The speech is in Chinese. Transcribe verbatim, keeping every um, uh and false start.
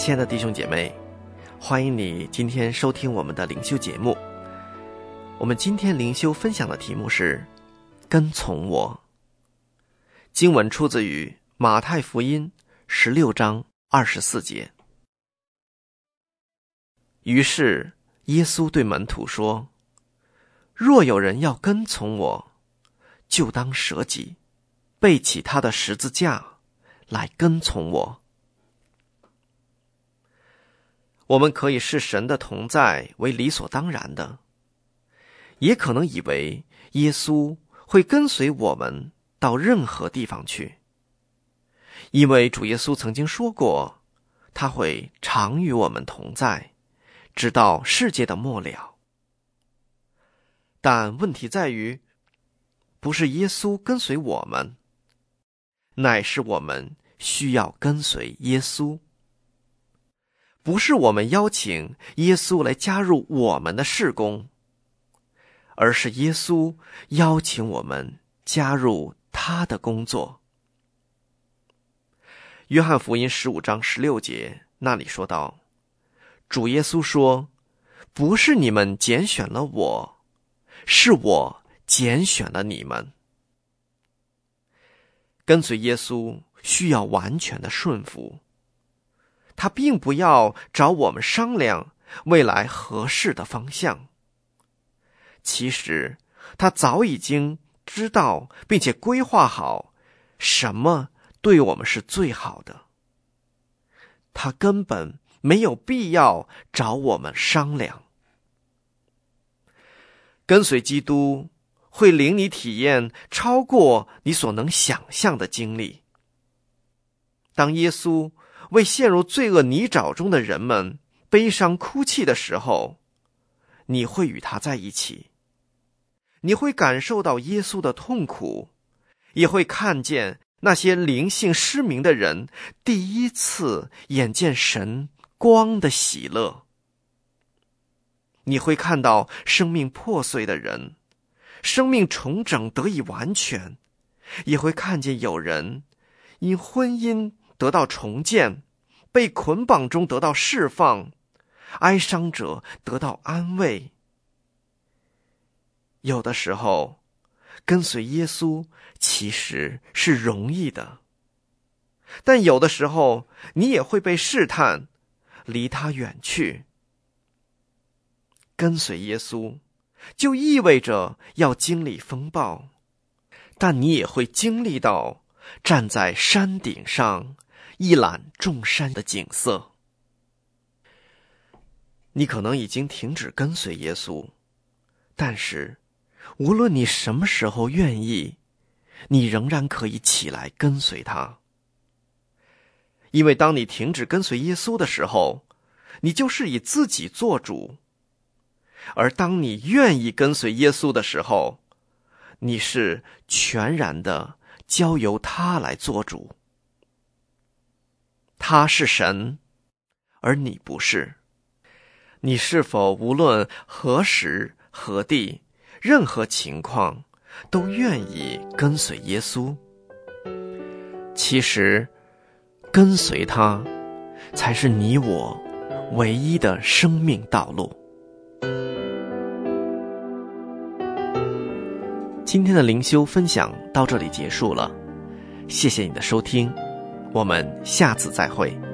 亲爱的弟兄姐妹，欢迎你今天收听我们的灵修节目。我们今天灵修分享的题目是跟从我。经文出自于马太福音十六章二十四节。于是耶稣对门徒说，若有人要跟从我，就当舍己，背起他的十字架来跟从我。我们可以视神的同在为理所当然的，也可能以为耶稣会跟随我们到任何地方去，因为主耶稣曾经说过，他会常与我们同在，直到世界的末了。但问题在于，不是耶稣跟随我们，乃是我们需要跟随耶稣。不是我们邀请耶稣来加入我们的事工，而是耶稣邀请我们加入他的工作。约翰福音十五章十六节那里说道，主耶稣说，不是你们拣选了我，是我拣选了你们。跟随耶稣需要完全的顺服，他并不要找我们商量未来合适的方向。其实他早已经知道并且规划好什么对我们是最好的，他根本没有必要找我们商量。跟随基督会令你体验超过你所能想象的经历。当耶稣为陷入罪恶泥沼中的人们悲伤哭泣的时候，你会与他在一起，你会感受到耶稣的痛苦，也会看见那些灵性失明的人第一次眼见神光的喜乐。你会看到生命破碎的人生命重整得以完全，也会看见有人因婚姻得到重建，被捆绑中得到释放，哀伤者得到安慰。有的时候跟随耶稣其实是容易的，但有的时候你也会被试探，离他远去。跟随耶稣就意味着要经历风暴，但你也会经历到站在山顶上一览众山的景色。你可能已经停止跟随耶稣，但是无论你什么时候愿意，你仍然可以起来跟随他。因为当你停止跟随耶稣的时候，你就是以自己做主，而当你愿意跟随耶稣的时候，你是全然的交由他来做主。他是神，而你不是。你是否无论何时何地任何情况都愿意跟随耶稣？其实跟随他才是你我唯一的生命道路。今天的灵修分享到这里结束了，谢谢你的收听，我们下次再会。